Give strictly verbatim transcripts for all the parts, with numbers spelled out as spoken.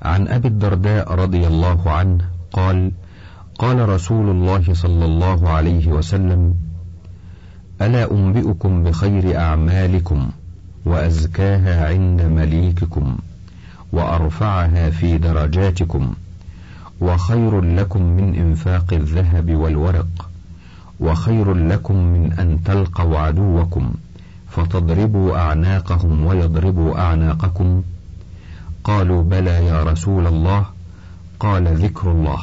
عن أبي الدرداء رضي الله عنه قال: قال رسول الله صلى الله عليه وسلم: ألا أنبئكم بخير أعمالكم وأزكاها عند مليككم وأرفعها في درجاتكم وخير لكم من إنفاق الذهب والورق وخير لكم من أن تلقوا عدوكم فتضربوا أعناقهم ويضربوا أعناقكم؟ قالوا: بلى يا رسول الله. قال: ذكر الله.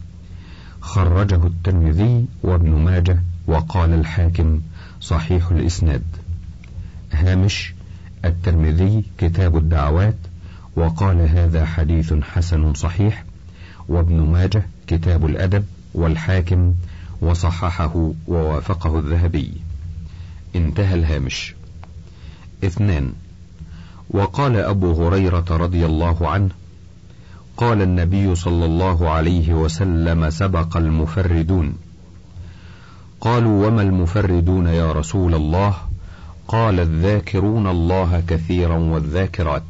خرجه الترمذي وابن ماجه، وقال الحاكم: صحيح الإسناد. هامش: الترمذي كتاب الدعوات، وقال: هذا حديث حسن صحيح. وابن ماجه كتاب الأدب، والحاكم وصححه ووافقه الذهبي. انتهى الهامش. اثنان. وقال أبو هريرة رضي الله عنه: قال النبي صلى الله عليه وسلم: سبق المفردون. قالوا: وما المفردون يا رسول الله؟ قال: الذاكرون الله كثيرا والذاكرات.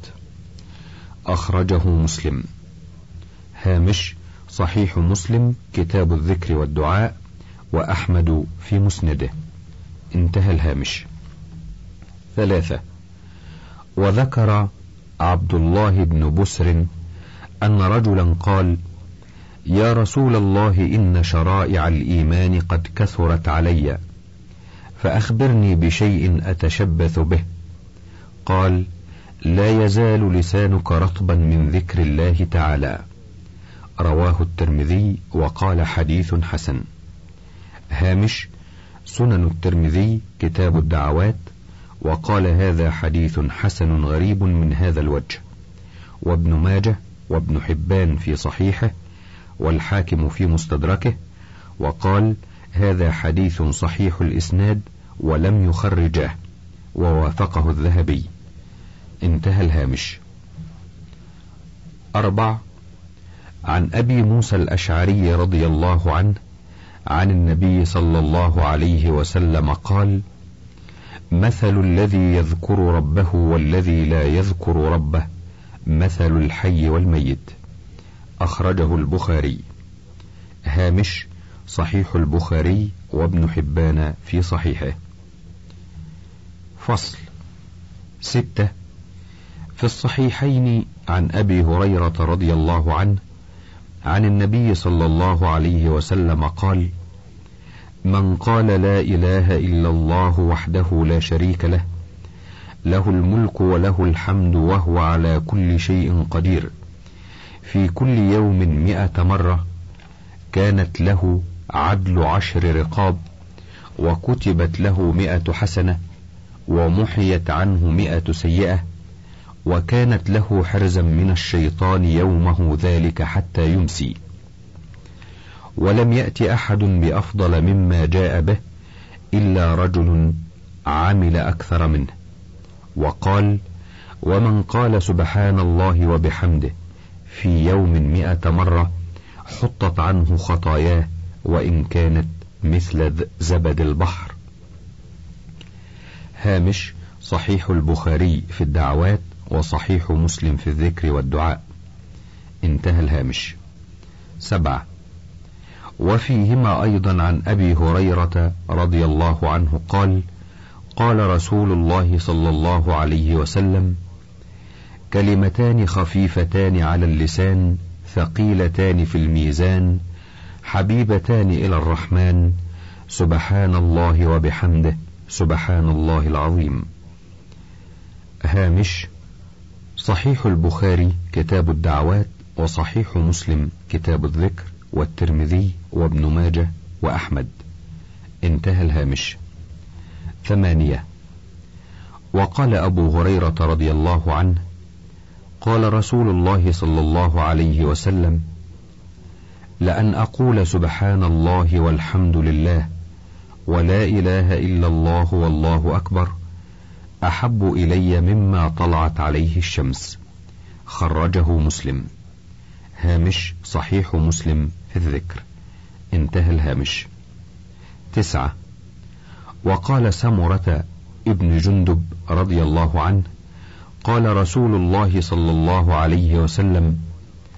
أخرجه مسلم. هامش: صحيح مسلم كتاب الذكر والدعاء، وأحمد في مسنده. انتهى الهامش. ثلاثة. وذكر عبد الله بن بسر أن رجلا قال: يا رسول الله، إن شرائع الإيمان قد كثرت علي، فأخبرني بشيء أتشبث به. قال: لا يزال لسانك رطبا من ذكر الله تعالى. رواه الترمذي وقال: حديث حسن. هامش: سنن الترمذي كتاب الدعوات، وقال: هذا حديث حسن غريب من هذا الوجه. وابن ماجه وابن حبان في صحيحه، والحاكم في مستدركه، وقال: هذا حديث صحيح الإسناد ولم يخرجاه، ووافقه الذهبي. انتهى الهامش. أربع. عن أبي موسى الأشعري رضي الله عنه عن النبي صلى الله عليه وسلم قال: مثل الذي يذكر ربه والذي لا يذكر ربه مثل الحي والميت. أخرجه البخاري. هامش: صحيح البخاري وابن حبان في صحيحه. فصل. ستة. في الصحيحين عن أبي هريرة رضي الله عنه عن النبي صلى الله عليه وسلم قال: من قال لا إله إلا الله وحده لا شريك له، له الملك وله الحمد وهو على كل شيء قدير، في كل يوم مئة مرة، كانت له عدل عشر رقاب، وكتبت له مئة حسنة، ومحيت عنه مئة سيئة، وكانت له حرزا من الشيطان يومه ذلك حتى يمسي. ولم يأت أحد بأفضل مما جاء به إلا رجل عمل أكثر منه. وقال: ومن قال سبحان الله وبحمده في يوم مئة مرة حطت عنه خطاياه وإن كانت مثل زبد البحر. هامش: صحيح البخاري في الدعوات، وصحيح مسلم في الذكر والدعاء. انتهى الهامش. سبعة. وفيهما أيضا عن أبي هريرة رضي الله عنه قال: قال رسول الله صلى الله عليه وسلم: كلمتان خفيفتان على اللسان ثقيلتان في الميزان حبيبتان إلى الرحمن، سبحان الله وبحمده سبحان الله العظيم. هامش: صحيح البخاري كتاب الدعوات، وصحيح مسلم كتاب الذكر، والترمذي وابن ماجه وأحمد. انتهى الهامش. ثمانية. وقال أبو هريرة رضي الله عنه: قال رسول الله صلى الله عليه وسلم: لأن أقول سبحان الله والحمد لله ولا إله إلا الله والله أكبر أحب إلي مما طلعت عليه الشمس. خرجه مسلم. هامش: صحيح مسلم في الذكر. انتهى الهامش. تسعة. وقال سمرة ابن جندب رضي الله عنه: قال رسول الله صلى الله عليه وسلم: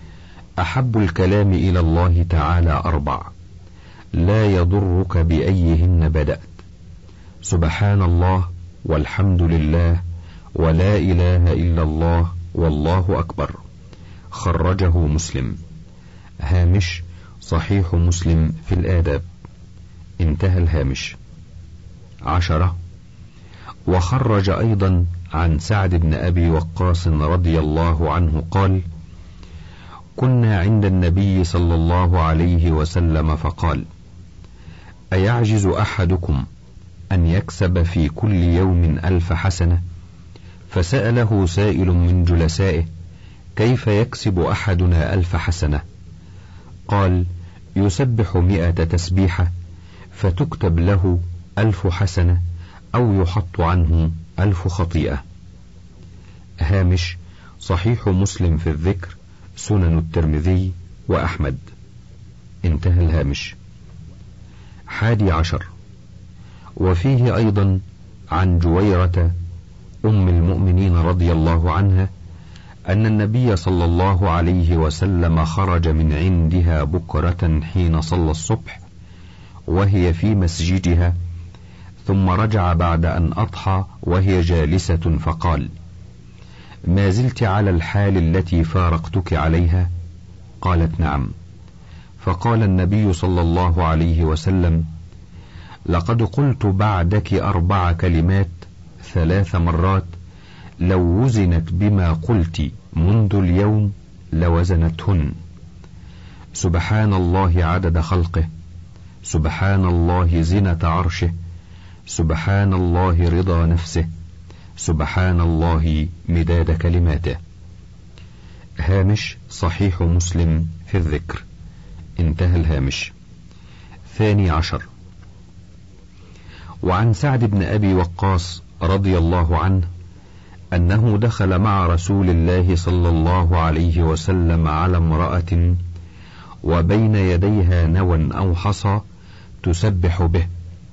أحب الكلام إلى الله تعالى أربع لا يضرك بأيهن بدأت: سبحان الله، والحمد لله، ولا إله إلا الله، والله أكبر. خرجه مسلم. هامش: صحيح مسلم في الآداب. انتهى الهامش. عشرة. وخرج أيضا عن سعد بن أبي وقاص رضي الله عنه قال: كنا عند النبي صلى الله عليه وسلم فقال: أيعجز أحدكم أن يكسب في كل يوم ألف حسنة؟ فسأله سائل من جلسائه: كيف يكسب أحدنا ألف حسنة؟ قال: يسبح مئة تسبيحة فتكتب له ألف حسنة، أو يحط عنه ألف خطيئة. هامش: صحيح مسلم في الذكر، سنن الترمذي وأحمد. انتهى الهامش. حادي عشر. وفيه أيضا عن جويرة أم المؤمنين رضي الله عنها أن النبي صلى الله عليه وسلم خرج من عندها بكرة حين صلى الصبح وهي في مسجدها، ثم رجع بعد أن أضحى وهي جالسة فقال: ما زلت على الحال التي فارقتك عليها؟ قالت: نعم. فقال النبي صلى الله عليه وسلم: لقد قلت بعدك أربع كلمات ثلاث مرات لو وزنت بما قلت منذ اليوم لوزنتهن: سبحان الله عدد خلقه، سبحان الله زنة عرشه، سبحان الله رضا نفسه، سبحان الله مداد كلماته. هامش: صحيح مسلم في الذكر. انتهى الهامش. ثاني عشر. وعن سعد بن أبي وقاص رضي الله عنه أنه دخل مع رسول الله صلى الله عليه وسلم على امرأة وبين يديها نوى أو حصى تسبح به،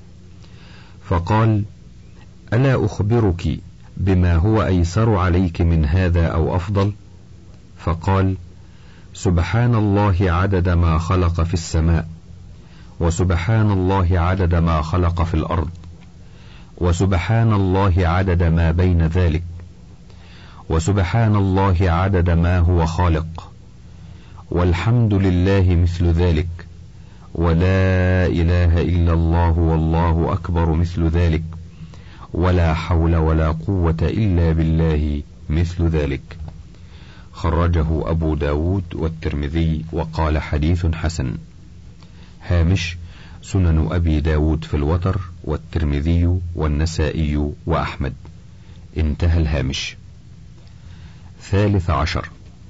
فقال: ألا أخبرك بما هو أيسر عليك من هذا أو أفضل؟ فقال: سبحان الله عدد ما خلق في السماء، وسبحان الله عدد ما خلق في الأرض، وسبحان الله عدد ما بين ذلك، وسبحان الله عدد ما هو خالق، والحمد لله مثل ذلك، ولا إله إلا الله والله أكبر مثل ذلك، ولا حول ولا قوة إلا بالله مثل ذلك. خرجه أبو داود والترمذي وقال: حديث حسن. هامش: سنن أبي داود في الوتر، والترمذي والنسائي وأحمد. انتهى الهامش. ثالث عشر.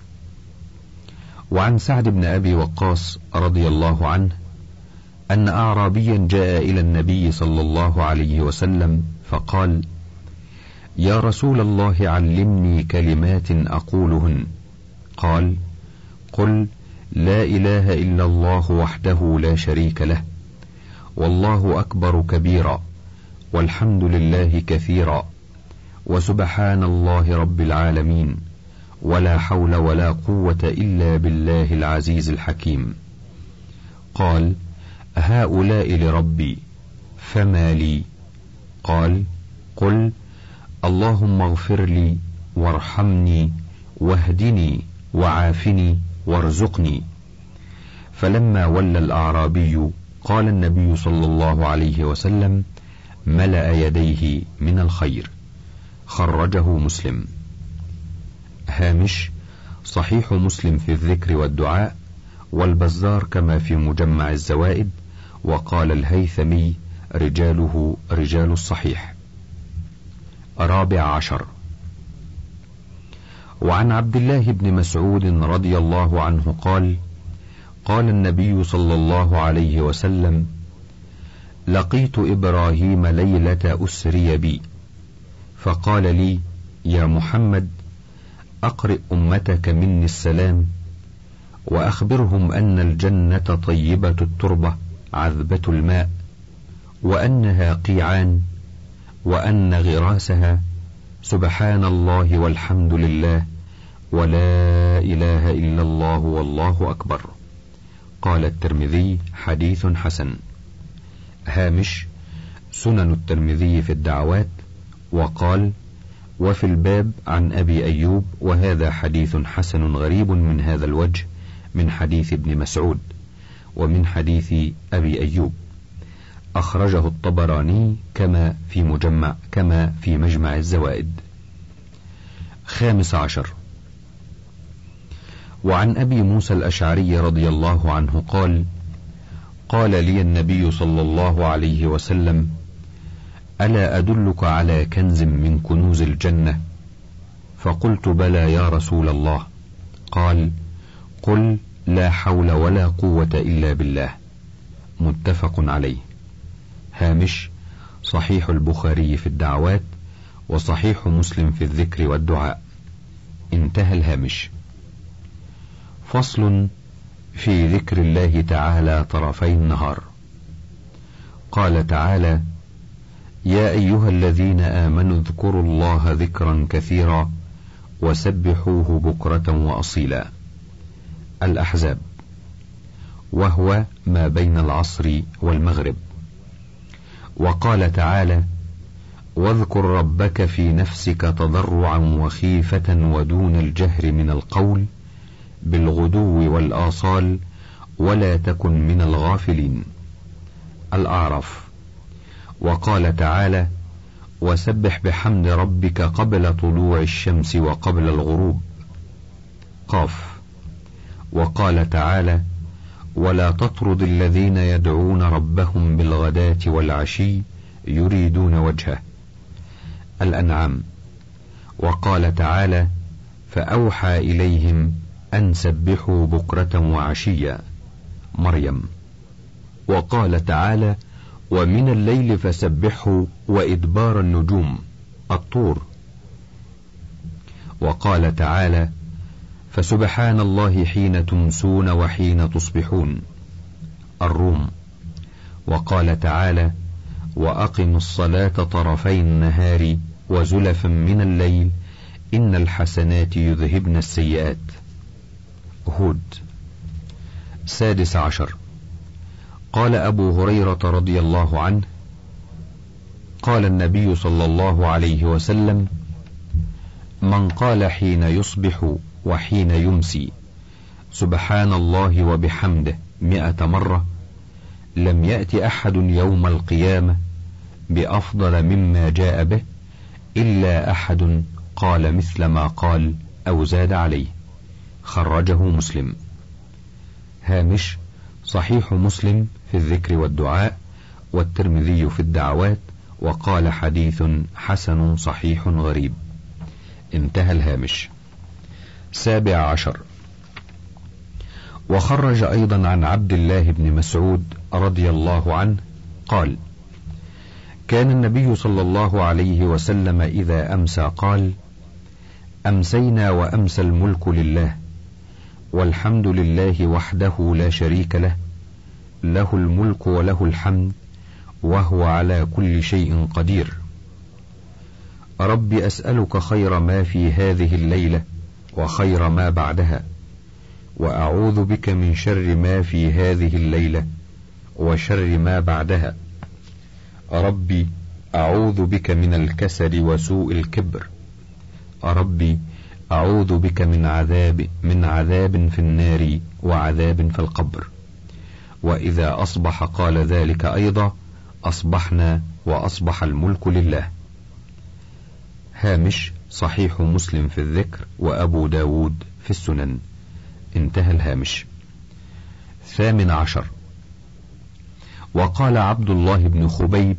وعن سعد بن أبي وقاص رضي الله عنه أن أعرابيا جاء إلى النبي صلى الله عليه وسلم فقال: يا رسول الله علمني كلمات أقولهن. قال: قل لا إله إلا الله وحده لا شريك له، والله أكبر كبيرا، والحمد لله كثيرا، وسبحان الله رب العالمين، ولا حول ولا قوة إلا بالله العزيز الحكيم. قال: هؤلاء لربي، فما لي؟ قال: قل اللهم اغفر لي وارحمني واهدني وعافني وارزقني. فلما ولى الأعرابي قال النبي صلى الله عليه وسلم: ملأ يديه من الخير. خرجه مسلم. هامش: صحيح مسلم في الذكر والدعاء، والبزار كما في مجمع الزوائد. وقال الهيثمي: رجاله رجال الصحيح. رابع عشر. وعن عبد الله بن مسعود رضي الله عنه قال: قال النبي صلى الله عليه وسلم: لقيت إبراهيم ليلة أسري بي، فقال لي: يا محمد، أقرئ أمتك مني السلام، وأخبرهم أن الجنة طيبة التربة عذبة الماء، وأنها قيعان، وأن غراسها سبحان الله والحمد لله ولا إله إلا الله والله أكبر. قال الترمذي: حديث حسن. هامش: سنن الترمذي في الدعوات. وقال: وفي الباب عن أبي أيوب، وهذا حديث حسن غريب من هذا الوجه، من حديث ابن مسعود ومن حديث أبي أيوب. أخرجه الطبراني كما في مجمع كما في مجمع الزوائد. خامس عشر. وعن أبي موسى الأشعري رضي الله عنه قال: قال لي النبي صلى الله عليه وسلم: ألا أدلك على كنز من كنوز الجنة؟ فقلت: بلى يا رسول الله. قال: قل: لا حول ولا قوة إلا بالله. متفق عليه. هامش: صحيح البخاري في الدعوات، وصحيح مسلم في الذكر والدعاء. انتهى الهامش. فصل في ذكر الله تعالى طرفي النهار. قال تعالى: يا أيها الذين آمنوا اذكروا الله ذكرا كثيرا وسبحوه بكرة وأصيلا. الأحزاب، وهو ما بين العصر والمغرب. وقال تعالى: واذكر ربك في نفسك تضرعا وخيفة ودون الجهر من القول بالغدو والآصال ولا تكن من الغافلين. الأعراف. وقال تعالى: وسبح بحمد ربك قبل طلوع الشمس وقبل الغروب. قاف. وقال تعالى: ولا تطرد الذين يدعون ربهم بالغداة والعشي يريدون وجهه. الأنعام. وقال تعالى: فأوحى إليهم أن سبحوا بكرة وعشيا. مريم. وقال تعالى: ومن الليل فسبحه وإدبار النجوم. الطور. وقال تعالى: فسبحان الله حين تمسون وحين تصبحون. الروم. وقال تعالى: وأقم الصلاة طرفي النهار وزلفا من الليل إن الحسنات يذهبن السيئات. هود. سادس عشر. قال أبو هريرة رضي الله عنه: قال النبي صلى الله عليه وسلم: من قال حين يصبح وحين يمسي سبحان الله وبحمده مئة مرة لم يأت أحد يوم القيامة بأفضل مما جاء به إلا أحد قال مثل ما قال أو زاد عليه. خرجه مسلم. هامش: صحيح مسلم في الذكر والدعاء، والترمذي في الدعوات، وقال حديث حسن صحيح غريب. انتهى الهامش. سابع عشر. وخرج أيضا عن عبد الله بن مسعود رضي الله عنه قال: كان النبي صلى الله عليه وسلم إذا أمسى قال: أمسينا وأمسى الملك لله، والحمد لله وحده لا شريك له، له الملك وله الحمد وهو على كل شيء قدير. رب أسألك خير ما في هذه الليلة وخير ما بعدها، وأعوذ بك من شر ما في هذه الليلة وشر ما بعدها. ربي أعوذ بك من الكسل وسوء الكبر. ربي أعوذ بك من عذاب من عذاب في النار وعذاب في القبر. وإذا أصبح قال ذلك أيضا: أصبحنا وأصبح الملك لله. هامش: صحيح مسلم في الذكر، وأبو داود في السنن. انتهى الهامش. ثامن عشر. وقال عبد الله بن خبيب: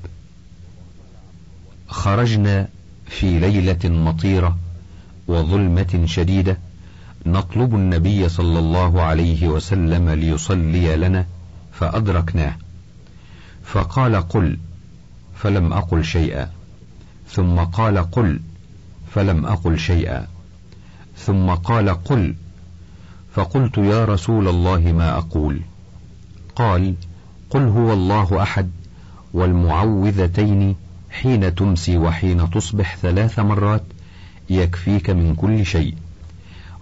خرجنا في ليلة مطيرة وظلمة شديدة نطلب النبي صلى الله عليه وسلم ليصلي لنا فأدركناه، فقال: قل، فلم أقل شيئا، ثم قال: قل، فلم أقل شيئا، ثم قال: قل، فقلت: يا رسول الله ما أقول؟ قال: قل هو الله أحد والمعوذتين حين تمسي وحين تصبح ثلاث مرات يكفيك من كل شيء.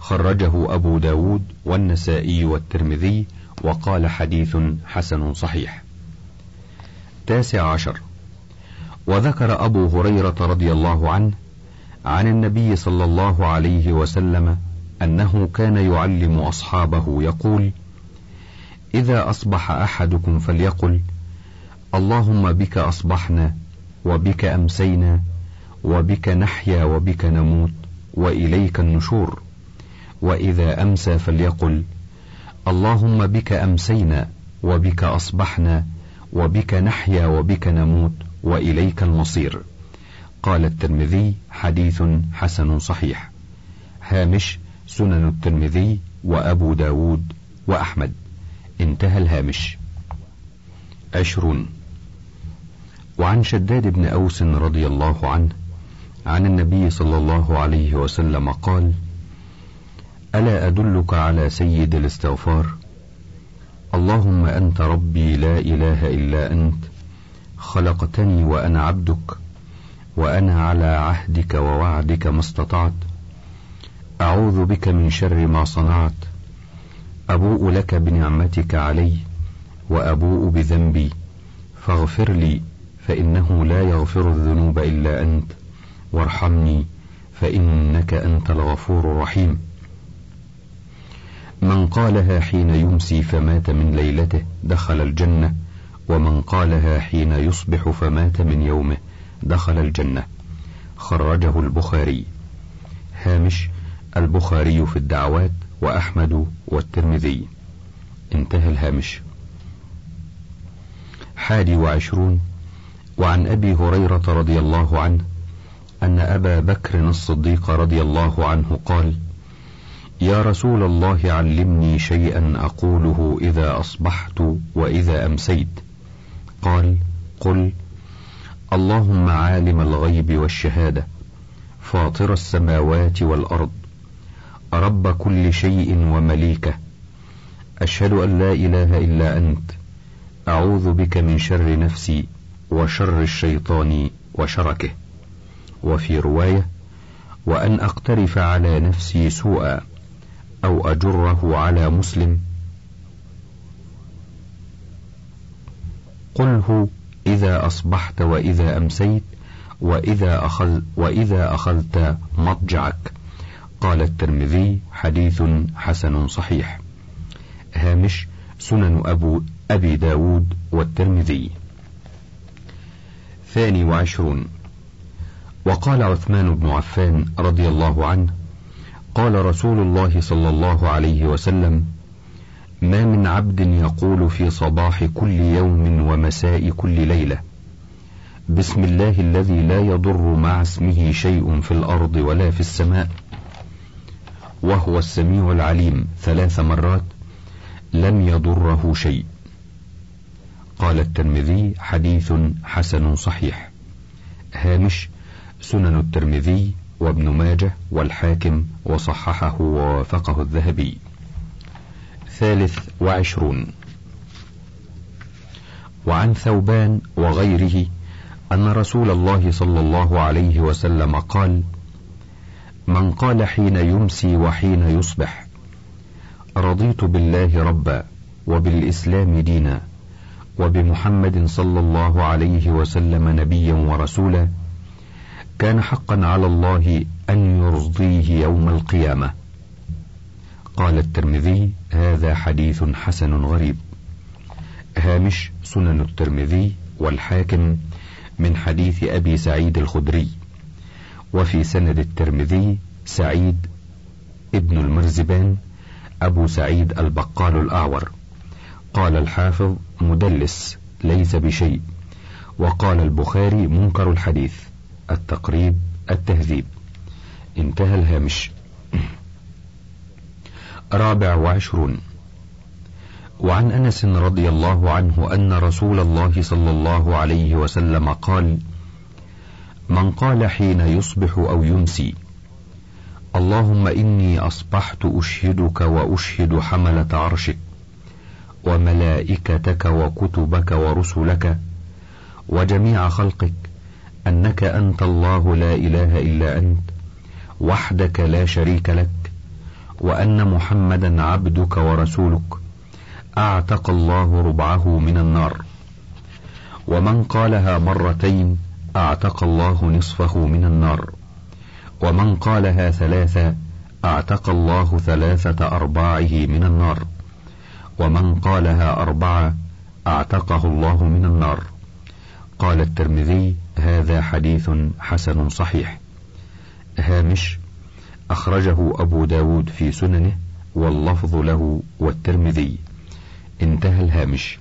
خرجه أبو داود والنسائي والترمذي، وقال حديث حسن صحيح. تاسع عشر. وذكر أبو هريرة رضي الله عنه عن النبي صلى الله عليه وسلم أنه كان يعلم أصحابه يقول: إذا أصبح أحدكم فليقل: اللهم بك أصبحنا وبك أمسينا وبك نحيا وبك نموت وإليك النشور. وإذا أمسى فليقل: اللهم بك أمسينا وبك أصبحنا وبك نحيا وبك نموت وإليك المصير. قال الترمذي: حديث حسن صحيح. هامش: سنن الترمذي وأبو داود وأحمد. انتهى الهامش. عشرون. وعن شداد بن أوس رضي الله عنه عن النبي صلى الله عليه وسلم قال: ألا أدلك على سيد الاستغفار؟ اللهم أنت ربي لا إله إلا أنت، خلقتني وأنا عبدك، وأنا على عهدك ووعدك ما استطعت، أعوذ بك من شر ما صنعت، أبوء لك بنعمتك علي وأبوء بذنبي، فاغفر لي فإنه لا يغفر الذنوب إلا أنت، وارحمني فإنك أنت الغفور الرحيم. من قالها حين يمسي فمات من ليلته دخل الجنة، ومن قالها حين يصبح فمات من يومه دخل الجنة. خرجه البخاري. هامش: البخاري في الدعوات وأحمد والترمذي. انتهى الهامش. حادي وعشرون. وعن أبي هريرة رضي الله عنه أن أبا بكر الصديق رضي الله عنه قال: يا رسول الله علمني شيئا أقوله إذا أصبحت وإذا أمسيت. قال: قل: اللهم عالم الغيب والشهادة، فاطر السماوات والأرض، رب كل شيء ومليكه، أشهد أن لا إله إلا أنت، أعوذ بك من شر نفسي وشر الشيطان وشركه. وفي رواية: وأن أقترف على نفسي سوءا أو أجره على مسلم. قله إذا أصبحت وإذا أمسيت وإذا أخذ وإذا أخذت مضجعك. قال الترمذي: حديث حسن صحيح. هامش: سنن أبو أبي داود والترمذي. ثاني وعشرون. وقال عثمان بن عفان رضي الله عنه: قال رسول الله صلى الله عليه وسلم: ما من عبد يقول في صباح كل يوم ومساء كل ليلة: بسم الله الذي لا يضر مع اسمه شيء في الأرض ولا في السماء وهو السميع العليم ثلاث مرات، لم يضره شيء. قال الترمذي: حديث حسن صحيح. هامش: سنن الترمذي وابن ماجه والحاكم، وصححه ووافقه الذهبي. ثالث وعشرون. وعن ثوبان وغيره أن رسول الله صلى الله عليه وسلم قال: من قال حين يمسي وحين يصبح: رضيت بالله ربا وبالإسلام دينا وبمحمد صلى الله عليه وسلم نبيا ورسولا، كان حقا على الله أن يرضيه يوم القيامة. قال الترمذي: هذا حديث حسن غريب. هامش: سنن الترمذي والحاكم من حديث أبي سعيد الخدري. وفي سند الترمذي سعيد ابن المرزبان أبو سعيد البقال الأعور. قال الحافظ: مدلس ليس بشيء. وقال البخاري: منكر الحديث. التقريب التهذيب. انتهى الهامش. رابع وعشرون. وعن أنس رضي الله عنه أن رسول الله صلى الله عليه وسلم قال: من قال حين يصبح أو يمسي: اللهم إني أصبحت أشهدك وأشهد حملة عرشك وملائكتك وكتبك ورسلك وجميع خلقك أنك أنت الله لا إله إلا أنت، وحدك لا شريك لك، وأن محمدا عبدك ورسولك أعتق الله ربعه من النار. ومن قالها مرتين أعتق الله نصفه من النار. ومن قالها ثلاثة أعتق الله ثلاثة أرباعه من النار. ومن قالها أربعة أعتقه الله من النار. قال الترمذي: هذا حديث حسن صحيح. هامش: أخرجه أبو داود في سننه واللفظ له والترمذي. انتهى الهامش.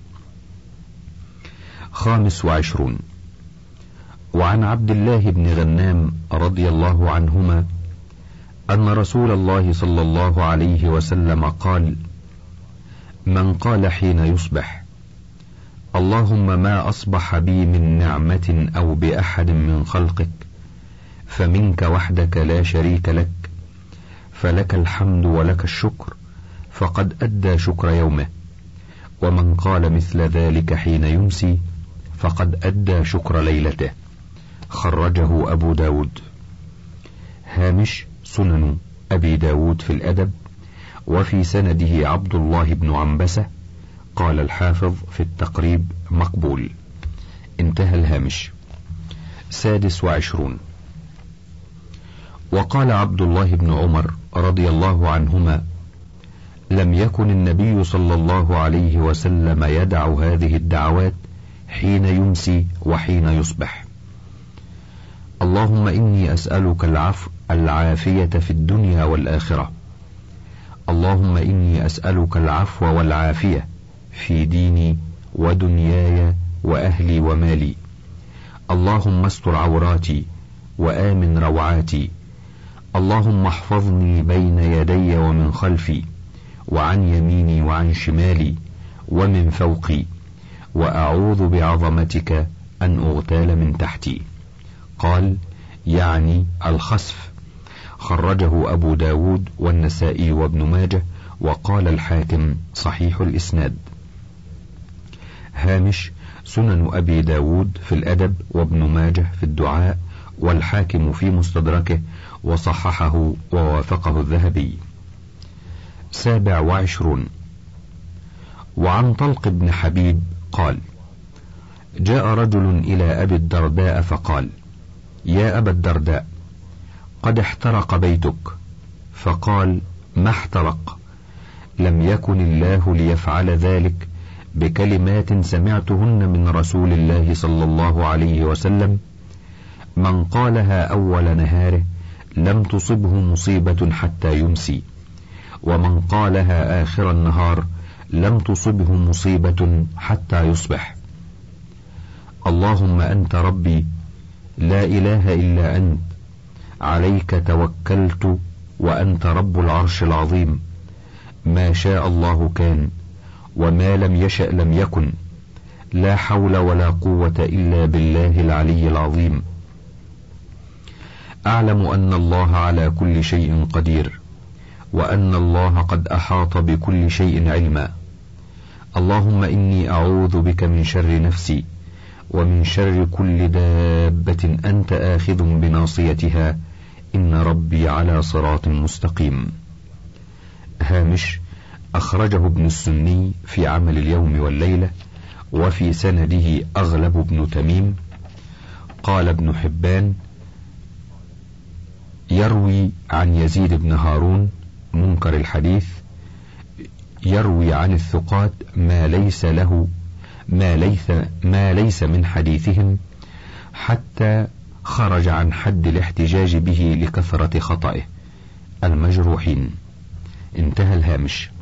خامس وعشرون. وعن عبد الله بن غنام رضي الله عنهما أن رسول الله صلى الله عليه وسلم قال: من قال حين يصبح: اللهم ما أصبح بي من نعمة أو بأحد من خلقك فمنك وحدك لا شريك لك، فلك الحمد ولك الشكر، فقد أدى شكر يومه. ومن قال مثل ذلك حين يمسي فقد أدى شكر ليلته. خرجه أبو داود. هامش: سنن أبي داود في الأدب، وفي سنده عبد الله بن عنبسة. قال الحافظ في التقريب: مقبول. انتهى الهامش. سادس وعشرون. وقال عبد الله بن عمر رضي الله عنهما: لم يكن النبي صلى الله عليه وسلم يدع هذه الدعوات حين يمسي وحين يصبح: اللهم إني أسألك العفو العافية في الدنيا والآخرة. اللهم إني أسألك العفو والعافية في ديني ودنياي وأهلي ومالي. اللهم استر عوراتي وآمن روعاتي. اللهم احفظني بين يدي ومن خلفي وعن يميني وعن شمالي ومن فوقي، وأعوذ بعظمتك أن أغتال من تحتي. قال: يعني الخسف. خرجه أبو داود والنسائي وابن ماجه، وقال الحاكم: صحيح الإسناد. هامش: سنن أبي داود في الأدب، وابن ماجه في الدعاء، والحاكم في مستدركه، وصححه ووافقه الذهبي. سابع وعشرون. وعن طلق بن حبيب قال: جاء رجل إلى أبي الدرداء فقال: يا أبا الدرداء، قد احترق بيتك. فقال: ما احترق؟ لم يكن الله ليفعل ذلك بكلمات سمعتهن من رسول الله صلى الله عليه وسلم: من قالها أول نهاره لم تصبه مصيبة حتى يمسي، ومن قالها آخر النهار لم تصبه مصيبة حتى يصبح. اللهم أنت ربي لا إله إلا أنت، عليك توكلت وأنت رب العرش العظيم. ما شاء الله كان، وما لم يشأ لم يكن. لا حول ولا قوة إلا بالله العلي العظيم. أعلم أن الله على كل شيء قدير، وأن الله قد أحاط بكل شيء علما. اللهم إني أعوذ بك من شر نفسي ومن شر كل دابة أنت آخذ بناصيتها، إن ربي على صراط مستقيم. هامش: أخرجه ابن السني في عمل اليوم والليلة، وفي سنده أغلب بن تميم. قال ابن حبان: يروي عن يزيد بن هارون منكر الحديث، يروي عن الثقات ما ليس له ما ليس ما ليس من حديثهم، حتى خرج عن حد الاحتجاج به لكثرة خطئه. المجروحين. انتهى الهامش.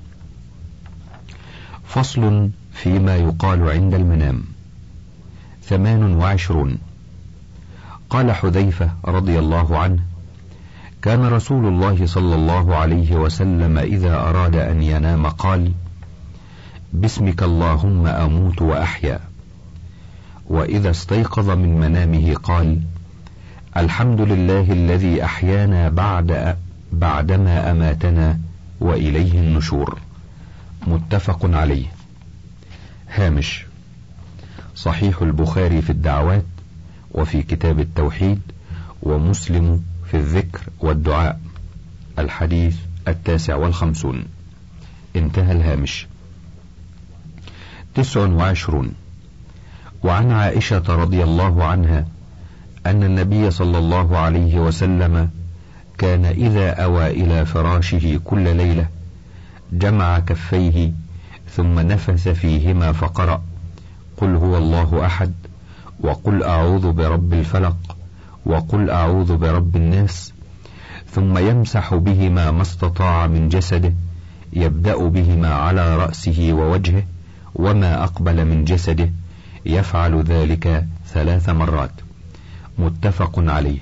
فصل فيما يقال عند المنام. ثمان وعشرون. قال حذيفة رضي الله عنه: كان رسول الله صلى الله عليه وسلم إذا أراد أن ينام قال: باسمك اللهم أموت وأحيا. وإذا استيقظ من منامه قال: الحمد لله الذي أحيانا بعد بعدما أماتنا وإليه النشور. متفق عليه. هامش: صحيح البخاري في الدعوات وفي كتاب التوحيد، ومسلم في الذكر والدعاء. الحديث التاسع والخمسون. انتهى الهامش. تسع وعشرون. وعن عائشة رضي الله عنها أن النبي صلى الله عليه وسلم كان إذا أوى إلى فراشه كل ليلة جمع كفيه ثم نفث فيهما فقرأ: قل هو الله أحد، وقل أعوذ برب الفلق، وقل أعوذ برب الناس، ثم يمسح بهما ما استطاع من جسده، يبدأ بهما على رأسه ووجهه وما أقبل من جسده، يفعل ذلك ثلاث مرات. متفق عليه.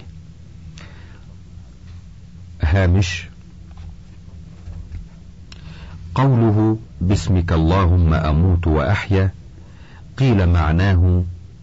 هامش. قوله باسمك اللهم أموت وأحيا، قيل معناه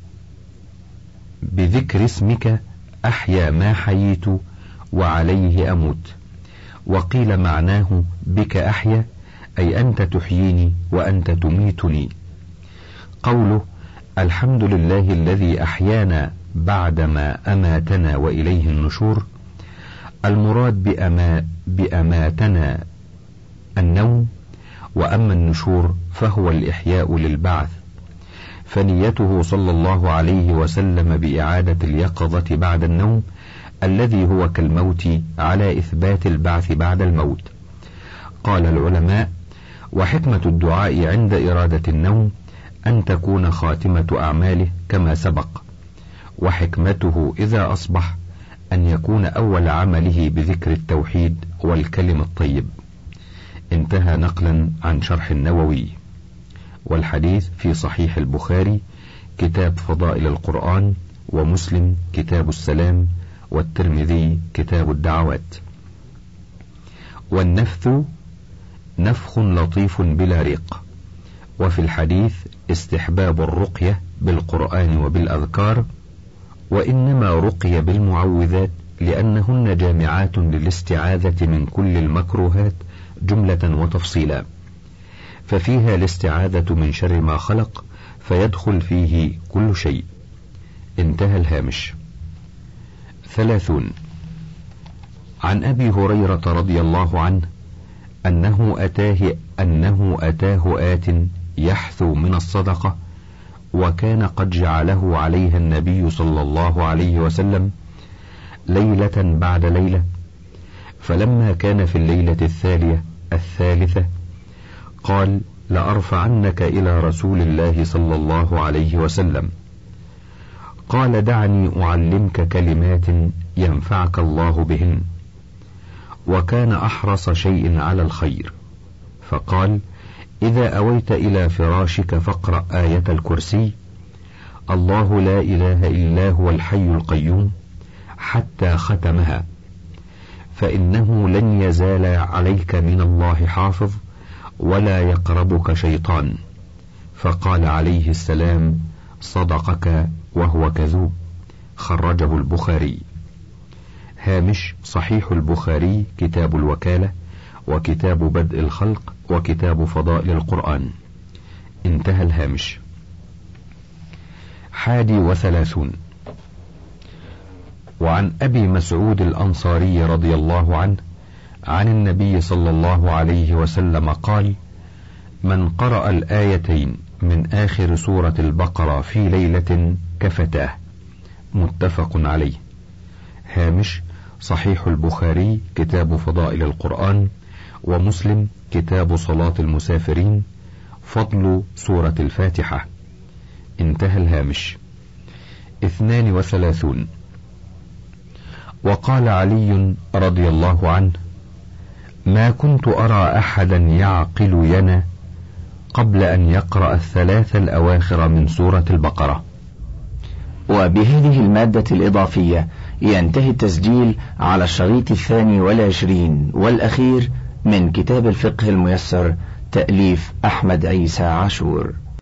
بذكر اسمك أحيا ما حييت وعليه أموت، وقيل معناه بك أحيا أي أنت تحييني وأنت تميتني. قوله الحمد لله الذي أحيانا بعدما أماتنا وإليه النشور، المراد بأما بأماتنا النوم، وأما النشور فهو الإحياء للبعث، فنيته صلى الله عليه وسلم بإعادة اليقظة بعد النوم الذي هو كالموت على إثبات البعث بعد الموت. قال العلماء: وحكمة الدعاء عند إرادة النوم أن تكون خاتمة أعماله كما سبق، وحكمته إذا أصبح أن يكون أول عمله بذكر التوحيد والكلم الطيب. انتهى نقلا عن شرح النووي. والحديث في صحيح البخاري كتاب فضائل القرآن، ومسلم كتاب السلام، والترمذي كتاب الدعوات. والنفث نفخ لطيف بلا ريق. وفي الحديث استحباب الرقية بالقرآن وبالأذكار، وإنما رقي بالمعوذات لأنهن جامعات للاستعاذة من كل المكروهات جملة وتفصيلا، ففيها الاستعاذة من شر ما خلق، فيدخل فيه كل شيء. انتهى الهامش. ثلاثون. عن أبي هريرة رضي الله عنه أنه أتاه أنه أتاه آت يحثو من الصدقة، وكان قد جعله عليها النبي صلى الله عليه وسلم ليلة بعد ليلة، فلما كان في الليلة الثانية الثالثة قال: لأرفعنك إلى رسول الله صلى الله عليه وسلم. قال: دعني أعلمك كلمات ينفعك الله بهن. وكان أحرص شيء على الخير، فقال: إذا أويت إلى فراشك فاقرأ آية الكرسي: الله لا إله إلا هو الحي القيوم، حتى ختمها، فإنه لن يزال عليك من الله حافظ ولا يقربك شيطان. فقال عليه السلام: صدقك وهو كذوب. خرجه البخاري. هامش. صحيح البخاري كتاب الوكالة، وكتاب بدء الخلق، وكتاب فضائل القرآن. انتهى الهامش. حادي وثلاثون. وعن أبي مسعود الأنصاري رضي الله عنه عن النبي صلى الله عليه وسلم قال: من قرأ الآيتين من آخر سورة البقرة في ليلة كفتاه. متفق عليه. هامش. صحيح البخاري كتاب فضائل القرآن، ومسلم كتاب صلاة المسافرين، فضل سورة الفاتحة. انتهى الهامش. اثنان وثلاثون. وقال علي رضي الله عنه: ما كنت أرى أحدا يعقل ينا قبل أن يقرأ الثلاث الأواخر من سورة البقرة. وبهذه المادة الإضافية ينتهي التسجيل على الشريط الثاني والعشرين والأخير من كتاب الفقه الميسر، تأليف أحمد عيسى عاشور.